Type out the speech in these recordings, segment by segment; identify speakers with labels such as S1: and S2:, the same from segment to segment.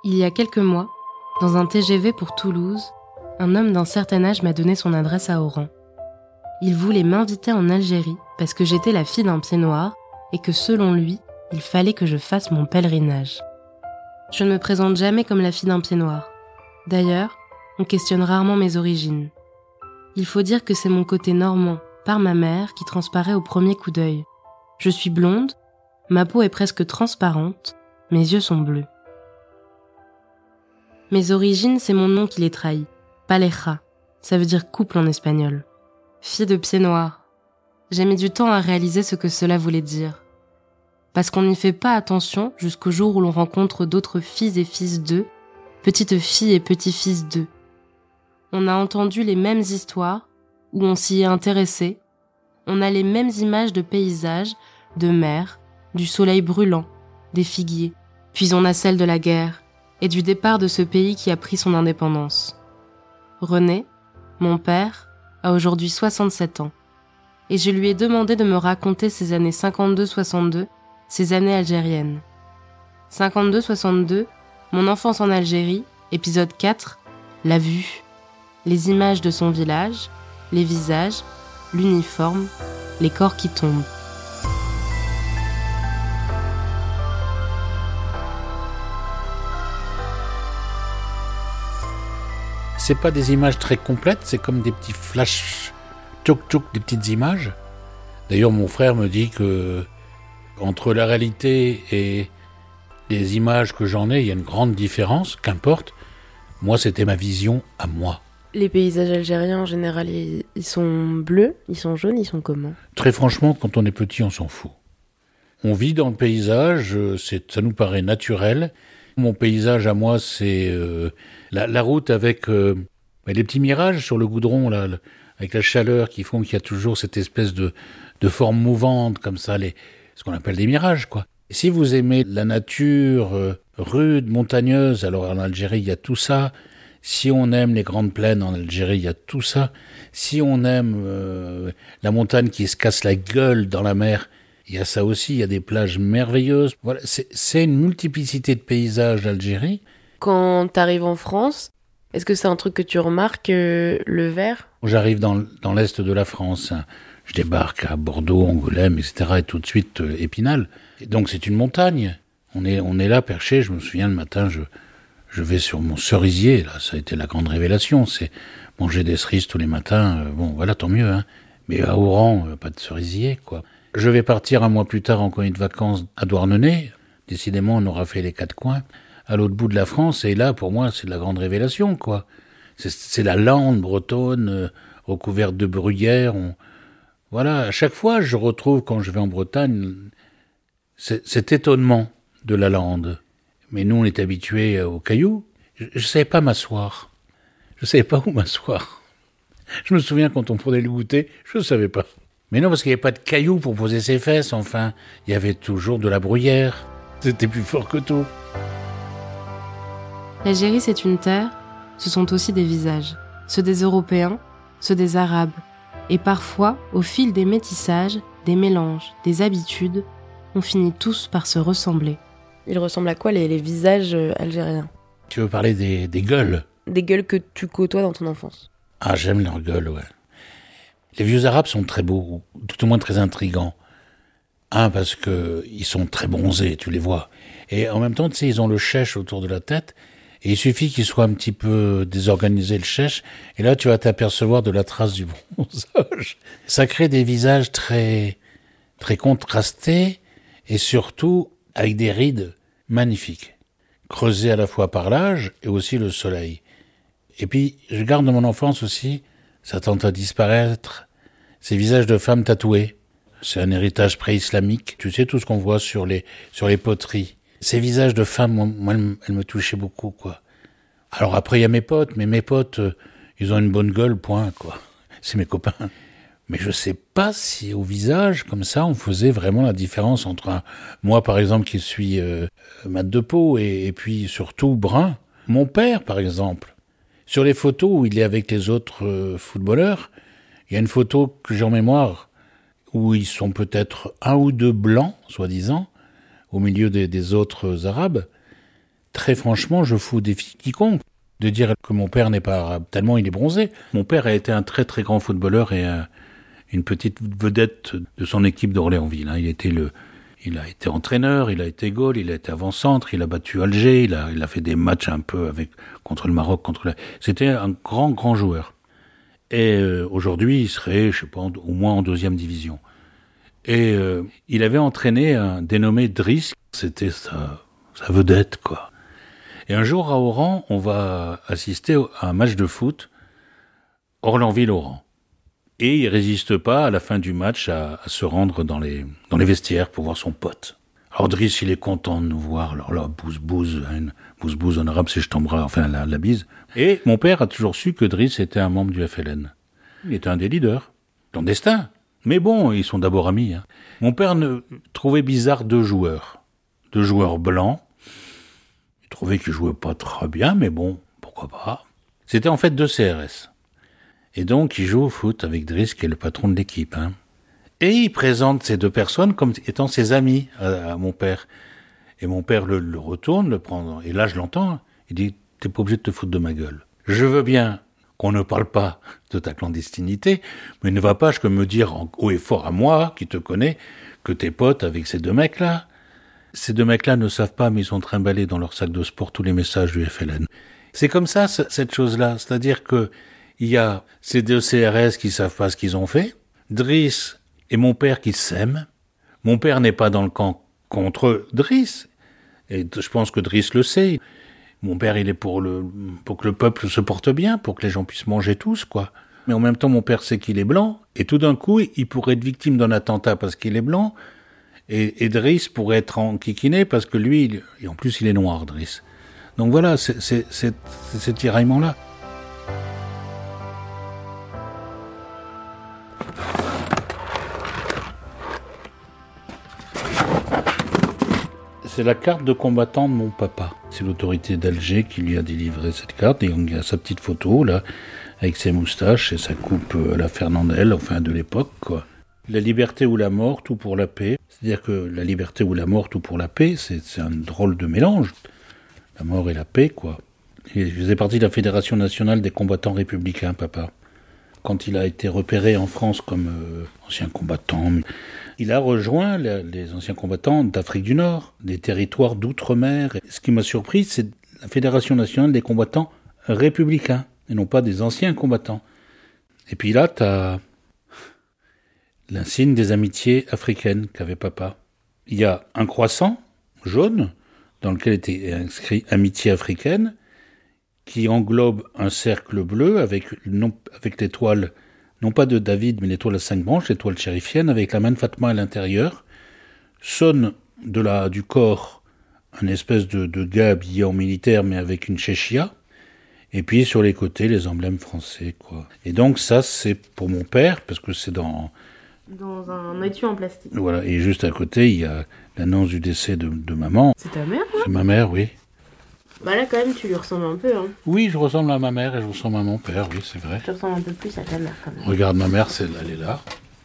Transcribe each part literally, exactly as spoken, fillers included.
S1: Il y a quelques mois, dans un T G V pour Toulouse, un homme d'un certain âge m'a donné son adresse à Oran. Il voulait m'inviter en Algérie parce que j'étais la fille d'un pied noir et que selon lui, il fallait que je fasse mon pèlerinage. Je ne me présente jamais comme la fille d'un pied noir. D'ailleurs, on questionne rarement mes origines. Il faut dire que c'est mon côté normand, par ma mère, qui transparaît au premier coup d'œil. Je suis blonde, ma peau est presque transparente, mes yeux sont bleus. Mes origines, c'est mon nom qui les trahit. Pareja, ça veut dire couple en espagnol. Fille de pied noir. J'ai mis du temps à réaliser ce que cela voulait dire. Parce qu'on n'y fait pas attention jusqu'au jour où l'on rencontre d'autres filles et fils d'eux, petites filles et petits-fils d'eux. On a entendu les mêmes histoires, où on s'y est intéressé. On a les mêmes images de paysages, de mer, du soleil brûlant, des figuiers. Puis on a celle de la guerre et du départ de ce pays qui a pris son indépendance. René, mon père, a aujourd'hui soixante-sept ans. Et je lui ai demandé de me raconter ses années cinquante-deux soixante-deux, ses années algériennes. cinquante-deux soixante-deux, mon enfance en Algérie, épisode quatre, la vue. Les images de son village, les visages, l'uniforme, les corps qui tombent.
S2: C'est pas des images très complètes, c'est comme des petits flashs, tchouk tchouk, des petites images. D'ailleurs, mon frère me dit que entre la réalité et les images que j'en ai, il y a une grande différence, qu'importe. Moi, c'était ma vision à moi.
S1: Les paysages algériens, en général, ils, ils sont bleus, ils sont jaunes, ils sont comment ?
S2: Très franchement, quand on est petit, on s'en fout. On vit dans le paysage, c'est, ça nous paraît naturel. Mon paysage à moi, c'est euh, la, la route avec euh, les petits mirages sur le goudron, là, le, avec la chaleur qui font qu'il y a toujours cette espèce de, de forme mouvante, comme ça, les, ce qu'on appelle des mirages, quoi. Et si vous aimez la nature euh, rude, montagneuse, alors en Algérie, il y a tout ça. Si on aime les grandes plaines en Algérie, il y a tout ça. Si on aime euh, la montagne qui se casse la gueule dans la mer, il y a ça aussi, il y a des plages merveilleuses. Voilà, c'est, c'est une multiplicité de paysages d'Algérie.
S1: Quand tu arrives en France, est-ce que c'est un truc que tu remarques, euh, le vert ?
S2: J'arrive dans, dans l'est de la France, hein. Je débarque à Bordeaux, Angoulême, et cetera, et tout de suite euh, Épinal. Et donc c'est une montagne. On est, on est là perché, je me souviens le matin, je, je vais sur mon cerisier, là, ça a été la grande révélation, c'est manger des cerises tous les matins, euh, bon voilà, tant mieux, hein. Mais à Oran, euh, pas de cerisier, quoi. Je vais partir un mois plus tard en colonie de vacances à Douarnenez. Décidément, on aura fait les quatre coins, à l'autre bout de la France. Et là, pour moi, c'est de la grande révélation, quoi. C'est, c'est la lande bretonne, euh, recouverte de bruyères. On... Voilà, à chaque fois, je retrouve, quand je vais en Bretagne, c'est, cet étonnement de la lande. Mais nous, on est habitués aux cailloux. Je ne savais pas m'asseoir. Je ne savais pas où m'asseoir. Je me souviens, quand on prenait le goûter, je ne savais pas. Mais non, parce qu'il n'y avait pas de cailloux pour poser ses fesses, enfin. Il y avait toujours de la bruyère. C'était plus fort que tout.
S1: L'Algérie, c'est une terre, ce sont aussi des visages. Ceux des Européens, ceux des Arabes. Et parfois, au fil des métissages, des mélanges, des habitudes, on finit tous par se ressembler. Ils ressemblent à quoi, les, les visages algériens ?
S2: Tu veux parler des, des gueules ?
S1: Des gueules que tu côtoies dans ton enfance.
S2: Ah, j'aime leurs gueules, ouais. Les vieux Arabes sont très beaux, tout au moins très intrigants. Un, parce que ils sont très bronzés, tu les vois. Et en même temps, tu sais, ils ont le chèche autour de la tête. Et il suffit qu'ils soient un petit peu désorganisés, le chèche. Et là, tu vas t'apercevoir de la trace du bronzage. Ça crée des visages très, très contrastés. Et surtout, avec des rides magnifiques. Creusées à la fois par l'âge et aussi le soleil. Et puis, je garde dans mon enfance aussi, ça tente à disparaître, ces visages de femmes tatouées. C'est un héritage pré-islamique. Tu sais, tout ce qu'on voit sur les, sur les poteries. Ces visages de femmes, moi, moi elles, elles me touchaient beaucoup, quoi. Alors après, il y a mes potes, mais mes potes, euh, ils ont une bonne gueule, point, quoi. C'est mes copains. Mais je sais pas si au visage, comme ça, on faisait vraiment la différence entre un, moi, par exemple, qui suis euh, mat de peau, et, et puis surtout brun. Mon père, par exemple, sur les photos où il est avec les autres euh, footballeurs, il y a une photo que j'ai en mémoire où ils sont peut-être un ou deux blancs, soi-disant, au milieu des, des autres Arabes. très franchement, je fous défi quiconque de dire que mon père n'est pas arabe, tellement il est bronzé. Mon père a été un très très grand footballeur et euh, une petite vedette de son équipe d'Orléansville. Hein. Il était le, il a été entraîneur, il a été goal, il a été avant-centre, il a battu Alger, il a, il a fait des matchs un peu avec contre le Maroc, contre la... C'était un grand grand joueur. Et euh, aujourd'hui, il serait, je sais pas, au moins en deuxième division. Et euh, il avait entraîné un dénommé Driss, c'était sa, sa vedette, quoi. Et un jour, à Oran, on va assister à un match de foot, Orléansville-Oran. Et il résiste pas, à la fin du match, à, à se rendre dans les, dans les vestiaires pour voir son pote. Alors Driss, il est content de nous voir, alors là, bouse-bouse, une bouse-bouse en arabe, c'est je t'embrasse, enfin la, la bise. Et mon père a toujours su que Driss était un membre du F L N. Il était un des leaders, clandestin. Mais bon, ils sont d'abord amis. Hein. Mon père ne trouvait bizarre deux joueurs. Deux joueurs blancs. Il trouvait qu'ils jouaient pas très bien, mais bon, pourquoi pas. C'était en fait deux C R S. Et donc, il joue au foot avec Driss, qui est le patron de l'équipe. Hein. Et il présente ces deux personnes comme étant ses amis à, à mon père. Et mon père le, le retourne, le prend. Et là, je l'entends. Il dit, t'es pas obligé de te foutre de ma gueule. Je veux bien qu'on ne parle pas de ta clandestinité, mais ne va pas jusqu'à me dire en haut et fort à moi, qui te connais, que t'es pote avec ces deux mecs-là. Ces deux mecs-là ne savent pas, mais ils ont trimballé dans leur sac de sport tous les messages du F L N. C'est comme ça, cette chose-là. C'est-à-dire que il y a ces deux C R S qui savent pas ce qu'ils ont fait, Driss et mon père qui s'aiment. Mon père n'est pas dans le camp contre Driss, et je pense que Driss le sait. Mon père, il est pour le, pour que le peuple se porte bien, pour que les gens puissent manger tous, quoi. Mais en même temps, mon père sait qu'il est blanc, et tout d'un coup, il pourrait être victime d'un attentat parce qu'il est blanc, et, et Driss pourrait être enquiquiné parce que lui, il, et en plus, il est noir, Driss. Donc voilà, c'est, c'est, c'est, c'est ces tiraillements-là. C'est la carte de combattant de mon papa. C'est l'autorité d'Alger qui lui a délivré cette carte. Et il y a sa petite photo, là, avec ses moustaches et sa coupe à la Fernandel, enfin de l'époque, quoi. La liberté ou la mort, tout pour la paix. C'est-à-dire que la liberté ou la mort, tout pour la paix, c'est, c'est un drôle de mélange. La mort et la paix, quoi. Il faisait partie de la Fédération nationale des combattants républicains, papa. Quand il a été repéré en France comme euh, ancien combattant, il a rejoint les, les anciens combattants d'Afrique du Nord, des territoires d'outre-mer. Et ce qui m'a surpris, c'est la Fédération nationale des combattants républicains, et non pas des anciens combattants. Et puis là, t'as l'insigne des amitiés africaines qu'avait papa. Il y a un croissant jaune, dans lequel était inscrit « Amitié africaine », qui englobe un cercle bleu avec, non, avec l'étoile, non pas de David, mais l'étoile à cinq branches, l'étoile chérifienne, avec la main de Fatma à l'intérieur, sonne de la, du corps un espèce de, de gars habillé en militaire, mais avec une chéchia, et puis sur les côtés, les emblèmes français, quoi. Et donc ça, c'est pour mon père, parce que c'est dans...
S1: Dans un étui en plastique.
S2: Voilà, et juste à côté, il y a l'annonce du décès de, de maman.
S1: C'est ta mère, là ?
S2: C'est ma mère, oui.
S1: Bah là, quand même, tu lui ressembles un peu, hein.
S2: Oui, je ressemble à ma mère et je ressemble à mon père, oui, c'est vrai.
S1: Tu ressembles un peu plus à ta mère, quand même.
S2: Regarde, ma mère, c'est, elle est là.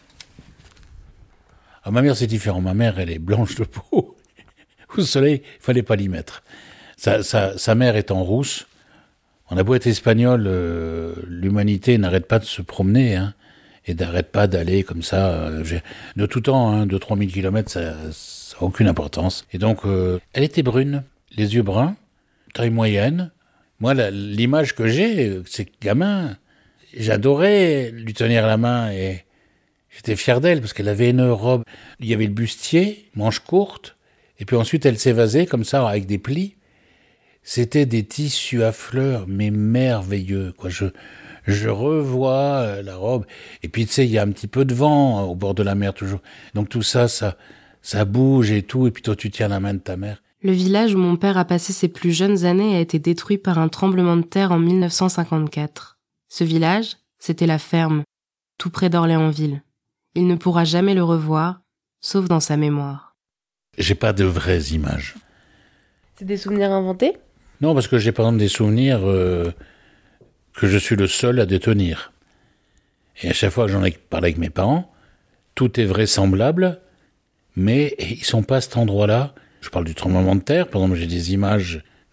S2: Ah, ma mère, c'est différent. Ma mère, elle est blanche de peau. Au soleil, il fallait pas l'y mettre. Sa, sa, sa mère étant rousse, on a beau être espagnol, euh, l'humanité n'arrête pas de se promener, hein, et n'arrête pas d'aller comme ça, euh, de tout temps, hein, de trois mille kilomètres, ça n'a aucune importance. Et donc, euh, elle était brune, les yeux bruns, taille moyenne. Moi, la, l'image que j'ai, c'est gamin, j'adorais lui tenir la main et j'étais fier d'elle parce qu'elle avait une robe. Il y avait le bustier, manches courtes, et puis ensuite elle s'évasait comme ça avec des plis. C'était des tissus à fleurs, mais merveilleux, quoi. Je, je revois la robe. Et puis, tu sais, il y a un petit peu de vent au bord de la mer toujours. Donc tout ça, ça, ça bouge et tout. Et puis toi, tu tiens la main de ta mère.
S1: Le village où mon père a passé ses plus jeunes années a été détruit par un tremblement de terre en mille neuf cent cinquante-quatre. Ce village, c'était la ferme, tout près d'Orléansville. Il ne pourra jamais le revoir, sauf dans sa mémoire.
S2: J'ai pas de vraies images.
S1: C'est des souvenirs inventés ?
S2: Non, parce que j'ai par exemple des souvenirs euh, que je suis le seul à détenir. Et à chaque fois que j'en ai parlé avec mes parents, tout est vraisemblable, mais ils sont pas à cet endroit-là. Je parle du tremblement de terre, par exemple, j'ai des images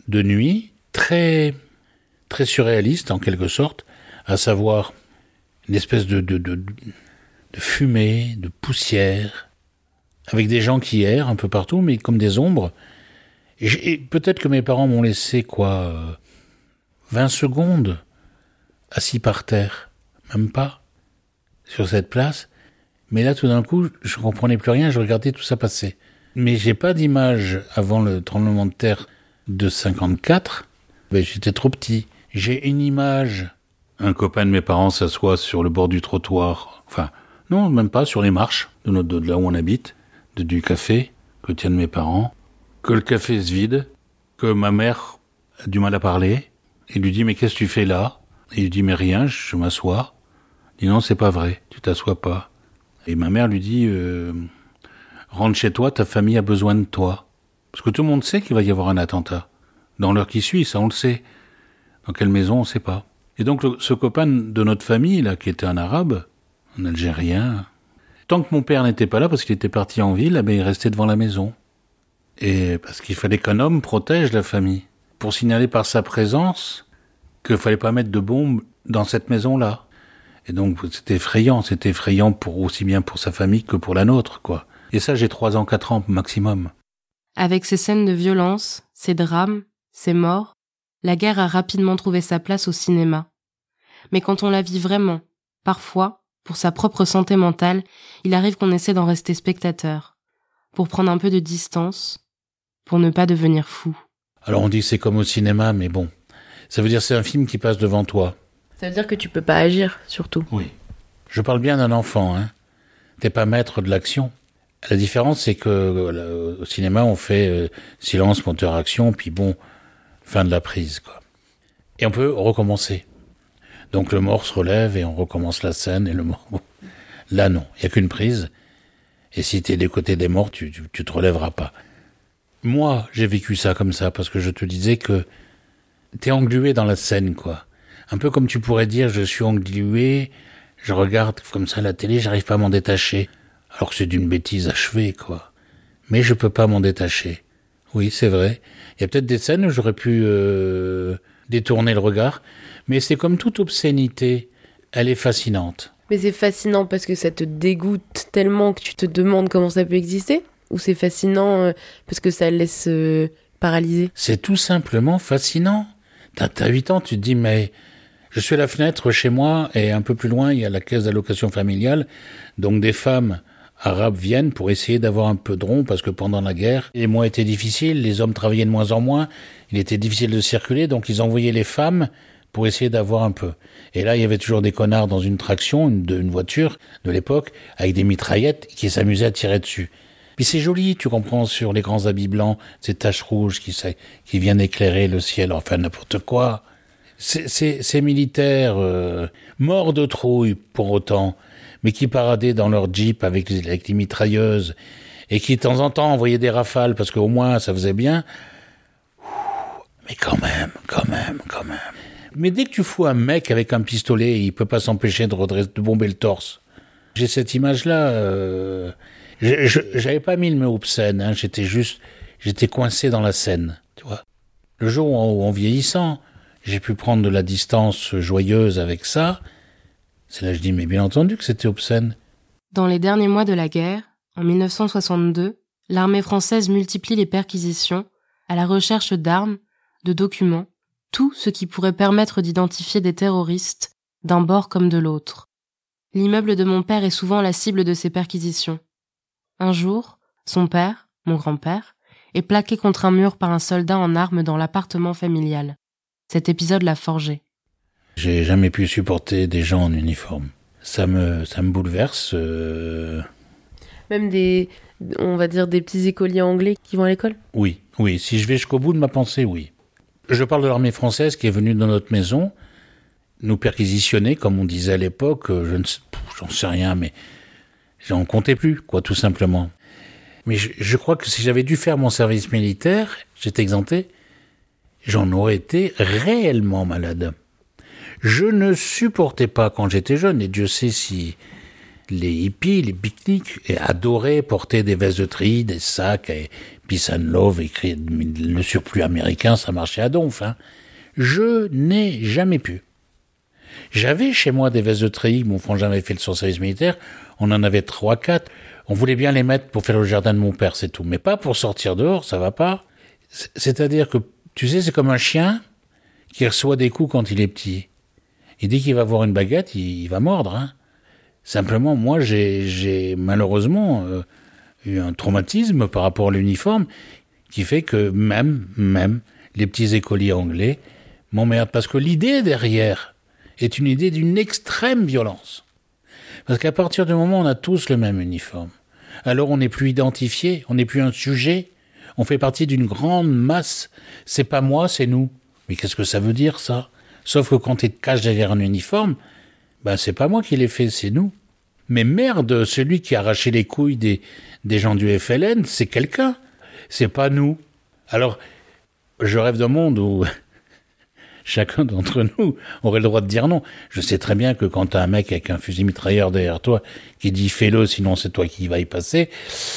S2: de nuit, très, très surréaliste en quelque sorte, à savoir une espèce de, de, de, de fumée, de poussière, avec des gens qui errent un peu partout, mais comme des ombres. Et, et peut-être que mes parents m'ont laissé, quoi, euh, vingt secondes assis par terre, même pas, sur cette place. Mais là, tout d'un coup, je comprenais plus rien, je regardais tout ça passer. Mais j'ai pas d'image avant le tremblement de terre de cinquante-quatre. Ben, j'étais trop petit. J'ai une image. Un copain de mes parents s'assoit sur le bord du trottoir. Enfin, non, même pas, sur les marches de, notre, de là où on habite, de, du café que tiennent mes parents. Que le café se vide, que ma mère a du mal à parler. Il lui dit, mais qu'est-ce que tu fais là? Et il lui dit, mais rien, je m'assois. Il dit, non, c'est pas vrai, tu t'assois pas. Et ma mère lui dit, euh, rentre chez toi, ta famille a besoin de toi. Parce que tout le monde sait qu'il va y avoir un attentat. Dans l'heure qui suit, ça on le sait. Dans quelle maison, on ne sait pas. Et donc le, ce copain de notre famille, là, qui était un arabe, un Algérien, tant que mon père n'était pas là, parce qu'il était parti en ville, eh bien, il restait devant la maison. Et parce qu'il fallait qu'un homme protège la famille. Pour signaler par sa présence qu'il fallait pas mettre de bombes dans cette maison-là. Et donc, c'était effrayant. C'était effrayant pour, aussi bien pour sa famille que pour la nôtre, quoi. Et ça, j'ai trois ans, quatre ans maximum.
S1: Avec ces scènes de violence, ces drames, ces morts, la guerre a rapidement trouvé sa place au cinéma. Mais quand on la vit vraiment, parfois, pour sa propre santé mentale, il arrive qu'on essaie d'en rester spectateur, pour prendre un peu de distance, pour ne pas devenir fou.
S2: Alors on dit que c'est comme au cinéma, mais bon, ça veut dire que c'est un film qui passe devant toi.
S1: Ça veut dire que tu peux pas agir, surtout.
S2: Oui. Je parle bien d'un enfant, hein. T'es pas maître de l'action. La différence, c'est que euh, au cinéma, on fait euh, silence, moteur, action, puis bon, fin de la prise, quoi. Et on peut recommencer. Donc le mort se relève et on recommence la scène et le mort... Là, non, il y a qu'une prise. Et si t'es des côtés des morts, tu, tu, tu te relèveras pas. Moi, j'ai vécu ça comme ça, parce que je te disais que t'es englué dans la scène, quoi. Un peu comme tu pourrais dire, je suis englué, je regarde comme ça la télé, j'arrive pas à m'en détacher. Alors que c'est d'une bêtise achevée, quoi. Mais je peux pas m'en détacher. Oui, c'est vrai. Il y a peut-être des scènes où j'aurais pu euh, détourner le regard, mais c'est comme toute obscénité, elle est fascinante.
S3: Mais c'est fascinant parce que ça te dégoûte tellement que tu te demandes comment ça peut exister? Ou c'est fascinant euh, parce que ça laisse euh, paralyser?
S2: C'est tout simplement fascinant. T'as, t'as huit ans, tu te dis, mais je suis à la fenêtre chez moi et un peu plus loin, il y a la caisse d'allocation familiale. Donc des femmes arabes viennent pour essayer d'avoir un peu de rond parce que pendant la guerre, les mois étaient difficiles, les hommes travaillaient de moins en moins, il était difficile de circuler, donc ils envoyaient les femmes pour essayer d'avoir un peu. Et là, il y avait toujours des connards dans une traction, une, une voiture de l'époque, avec des mitraillettes qui s'amusaient à tirer dessus. Puis c'est joli, tu comprends, sur les grands habits blancs, ces taches rouges qui, qui viennent éclairer le ciel, enfin n'importe quoi. C'est, c'est, ces militaires euh, morts de trouille pour autant, mais qui paradaient dans leur jeep avec les, avec les mitrailleuses et qui de temps en temps envoyaient des rafales parce qu'au moins ça faisait bien. Mais quand même, quand même, quand même. Mais dès que tu fous un mec avec un pistolet, il peut pas s'empêcher de, redresser, de bomber le torse. J'ai cette image-là. Euh, je, je, j'avais pas mis le mot obscène. Hein, j'étais juste, j'étais coincé dans la scène, tu vois. Le jour où, en, en vieillissant, j'ai pu prendre de la distance joyeuse avec ça. C'est là que je dis, mais bien entendu que c'était obscène.
S1: Dans les derniers mois de la guerre, en mille neuf cent soixante-deux, l'armée française multiplie les perquisitions à la recherche d'armes, de documents, tout ce qui pourrait permettre d'identifier des terroristes d'un bord comme de l'autre. L'immeuble de mon père est souvent la cible de ces perquisitions. Un jour, son père, mon grand-père, est plaqué contre un mur par un soldat en armes dans l'appartement familial. Cet épisode l'a forgé.
S2: J'ai jamais pu supporter des gens en uniforme. Ça me, ça me bouleverse. Euh...
S3: Même des, on va dire, des petits écoliers anglais qui vont à l'école?
S2: Oui, oui. Si je vais jusqu'au bout de ma pensée, oui. Je parle de l'armée française qui est venue dans notre maison, nous perquisitionner, comme on disait à l'époque. Je ne sais, j'en sais rien, mais j'en comptais plus, quoi, tout simplement. Mais je, je crois que si j'avais dû faire mon service militaire, j'étais exempté, j'en aurais été réellement malade. Je ne supportais pas quand j'étais jeune, et Dieu sait si les hippies, les pique-niques, adoraient porter des vestes de tri, des sacs, et Peace and Love, écrit le surplus américain, ça marchait à donf. Hein. Je n'ai jamais pu. J'avais chez moi des vestes de treillis, mon frangin avait fait le son service militaire, on en avait trois, quatre. On voulait bien les mettre pour faire le jardin de mon père, c'est tout. Mais pas pour sortir dehors, ça va pas. C'est-à-dire que, tu sais, c'est comme un chien qui reçoit des coups quand il est petit. Et dès qu'il va voir une baguette, il, il va mordre. Hein. Simplement, moi, j'ai, j'ai malheureusement euh, eu un traumatisme par rapport à l'uniforme qui fait que même, même, les petits écoliers anglais m'emmerdent. Parce que l'idée derrière est une idée d'une extrême violence. Parce qu'à partir du moment où on a tous le même uniforme, alors on n'est plus identifié, on n'est plus un sujet, on fait partie d'une grande masse. C'est pas moi, c'est nous. Mais qu'est-ce que ça veut dire, ça ? Sauf que quand tu te caches derrière un uniforme, ben c'est pas moi qui l'ai fait, c'est nous. Mais merde, celui qui a arraché les couilles des, des gens du F L N, c'est quelqu'un. C'est pas nous. Alors, je rêve d'un monde où chacun d'entre nous aurait le droit de dire non. Je sais très bien que quand t'as un mec avec un fusil mitrailleur derrière toi qui dit fais-le, sinon c'est toi qui vas y passer,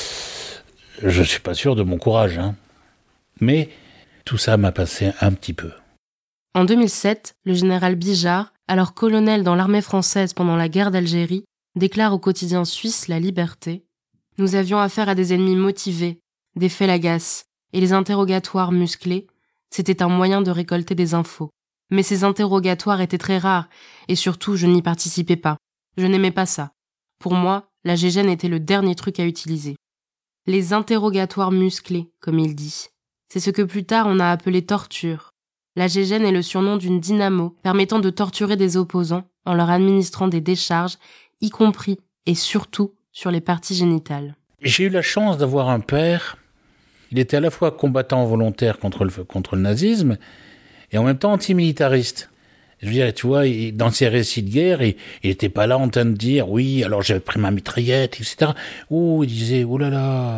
S2: je suis pas sûr de mon courage. Hein. Mais tout ça m'a passé un petit peu.
S1: En deux mille sept, le général Bijard, alors colonel dans l'armée française pendant la guerre d'Algérie, déclare au quotidien suisse La Liberté « Nous avions affaire à des ennemis motivés, des félagaces, et les interrogatoires musclés, c'était un moyen de récolter des infos. Mais ces interrogatoires étaient très rares, et surtout je n'y participais pas. Je n'aimais pas ça. Pour moi, la gégène était le dernier truc à utiliser. Les interrogatoires musclés, comme il dit. C'est ce que plus tard on a appelé torture. La gégène est le surnom d'une dynamo permettant de torturer des opposants en leur administrant des décharges, y compris et surtout sur les parties génitales. »
S2: J'ai eu la chance d'avoir un père. Il était à la fois combattant volontaire contre le, contre le nazisme et en même temps antimilitariste. Je veux dire, tu vois, il, dans ses récits de guerre, il n'était pas là en train de dire « Oui, alors j'avais pris ma mitraillette, et cetera » Ouh, il disait « Oh là là !»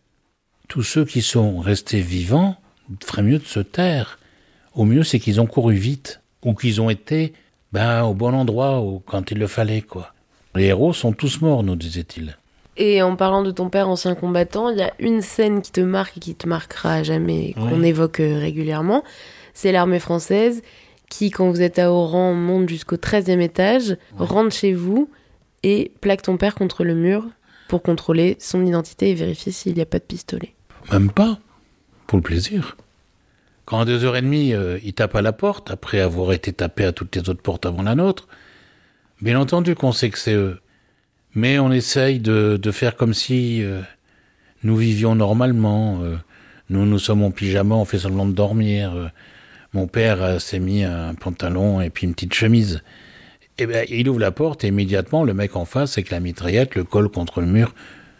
S2: Tous ceux qui sont restés vivants feraient mieux de se taire. Au mieux, c'est qu'ils ont couru vite ou qu'ils ont été ben, au bon endroit ou quand il le fallait, quoi. Les héros sont tous morts, nous disait-il.
S3: Et en parlant de ton père ancien combattant, il y a une scène qui te marque et qui te marquera à jamais, qu'on oui. évoque régulièrement. C'est l'armée française qui, quand vous êtes à Oran, monte jusqu'au treizième étage, ouais. rentre chez vous et plaque ton père contre le mur pour contrôler son identité et vérifier s'il n'y a pas de pistolet.
S2: Même pas, pour le plaisir. Quand à deux heures et demie, euh, il tape à la porte, après avoir été tapé à toutes les autres portes avant la nôtre, bien entendu qu'on sait que c'est eux. Mais on essaye de, de faire comme si euh, nous vivions normalement. Euh, nous, nous sommes en pyjama, on fait semblant de dormir. Euh, mon père euh, s'est mis un pantalon et puis une petite chemise. Et ben, il ouvre la porte et immédiatement, le mec en face, avec la mitraillette, le colle contre le mur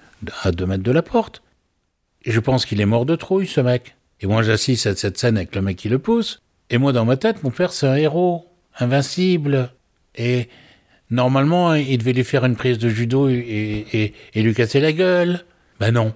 S2: à deux mètres de la porte. Et je pense qu'il est mort de trouille, ce mec. Et moi, j'assiste à cette scène avec le mec qui le pousse. Et moi, dans ma tête, mon père, c'est un héros, invincible. Et normalement, il devait lui faire une prise de judo et, et, et lui casser la gueule. Ben non.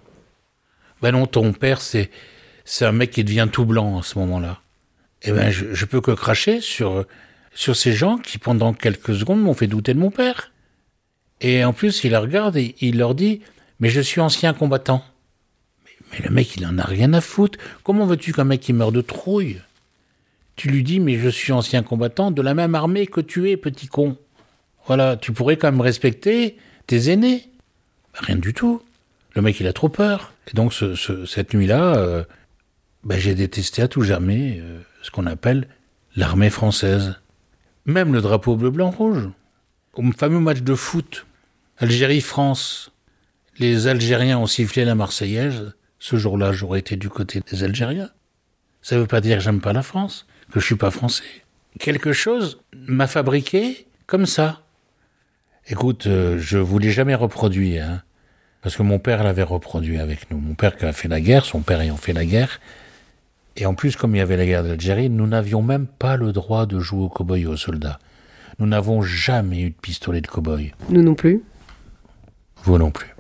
S2: Ben non, ton père, c'est, c'est un mec qui devient tout blanc à ce moment-là. Et ben, je, je peux que cracher sur, sur ces gens qui, pendant quelques secondes, m'ont fait douter de mon père. Et en plus, il la regarde et il leur dit « Mais je suis ancien combattant. » Mais le mec, il en a rien à foutre. Comment veux-tu qu'un mec qui meurt de trouille ? Tu lui dis « Mais je suis ancien combattant de la même armée que tu es, petit con. » Voilà, tu pourrais quand même respecter tes aînés. Ben, rien du tout. Le mec, il a trop peur. Et donc, ce, ce, cette nuit-là, euh, ben, j'ai détesté à tout jamais euh, ce qu'on appelle l'armée française. Même le drapeau bleu-blanc-rouge. Au fameux match de foot, Algérie-France, les Algériens ont sifflé la Marseillaise. Ce jour-là, j'aurais été du côté des Algériens. Ça ne veut pas dire que j'aime pas la France, que je suis pas français. Quelque chose m'a fabriqué comme ça. Écoute, euh, je vous l'ai jamais reproduit, hein, parce que mon père l'avait reproduit avec nous. Mon père qui a fait la guerre, son père ayant fait la guerre. Et en plus, comme il y avait la guerre d'Algérie, nous n'avions même pas le droit de jouer aux cow-boys et aux soldats. Nous n'avons jamais eu de pistolet de cow-boy.
S3: Nous non plus.
S2: Vous non plus.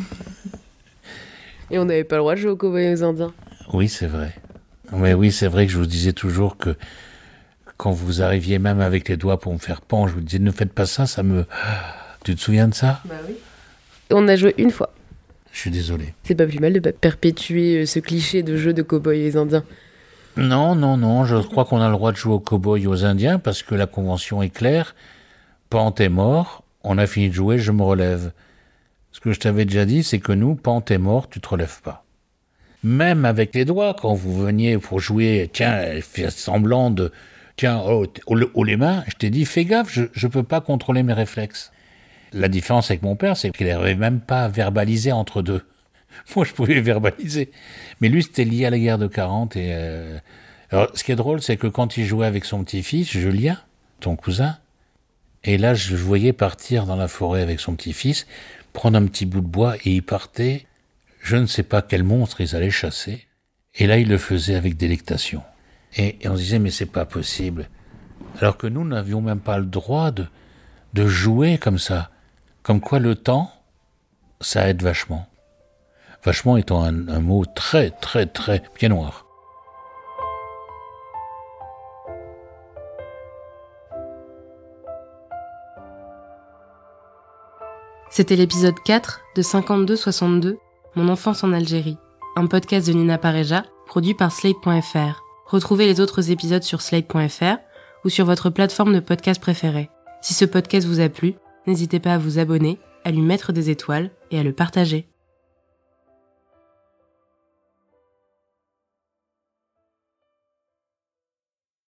S3: Et on n'avait pas le droit de jouer aux cow-boys et aux indiens.
S2: Oui, c'est vrai. Mais oui, c'est vrai que je vous disais toujours que quand vous arriviez même avec les doigts pour me faire pendre, je vous disais ne faites pas ça, ça me... Tu te souviens de ça ?
S3: Bah oui. On a joué une fois.
S2: Je suis désolé.
S3: C'est pas plus mal de pas perpétuer ce cliché de jeu de cow-boys et indiens.
S2: Non, non, non, je crois qu'on a le droit de jouer aux cow-boys et aux indiens parce que la convention est claire. Pan, t'es mort, on a fini de jouer, je me relève. Ce que je t'avais déjà dit, c'est que nous, Pan, t'es mort, tu te relèves pas. Même avec les doigts, quand vous veniez pour jouer, tiens, fais semblant de... Tiens, oh, oh, oh, les mains, je t'ai dit, fais gaffe, je, je peux pas contrôler mes réflexes. La différence avec mon père, c'est qu'il n'arrivait même pas à verbaliser entre deux. Moi, je pouvais verbaliser. Mais lui, c'était lié à la guerre de quarante. Et euh... Alors, ce qui est drôle, c'est que quand il jouait avec son petit-fils, Julien, ton cousin, et là, je le voyais partir dans la forêt avec son petit-fils, prendre un petit bout de bois, et il partait, je ne sais pas quel monstre ils allaient chasser. Et là, il le faisait avec délectation. Et, et on se disait, mais c'est pas possible. Alors que nous n'avions même pas le droit de, de jouer comme ça. Comme quoi le temps, ça aide vachement. Vachement étant un, un mot très, très, très pied noir.
S1: C'était l'épisode quatre de cinquante-deux soixante-deux, Mon enfance en Algérie, un podcast de Nina Pareja, produit par Slate point F R. Retrouvez les autres épisodes sur Slate point F R ou sur votre plateforme de podcast préférée. Si ce podcast vous a plu, n'hésitez pas à vous abonner, à lui mettre des étoiles et à le partager.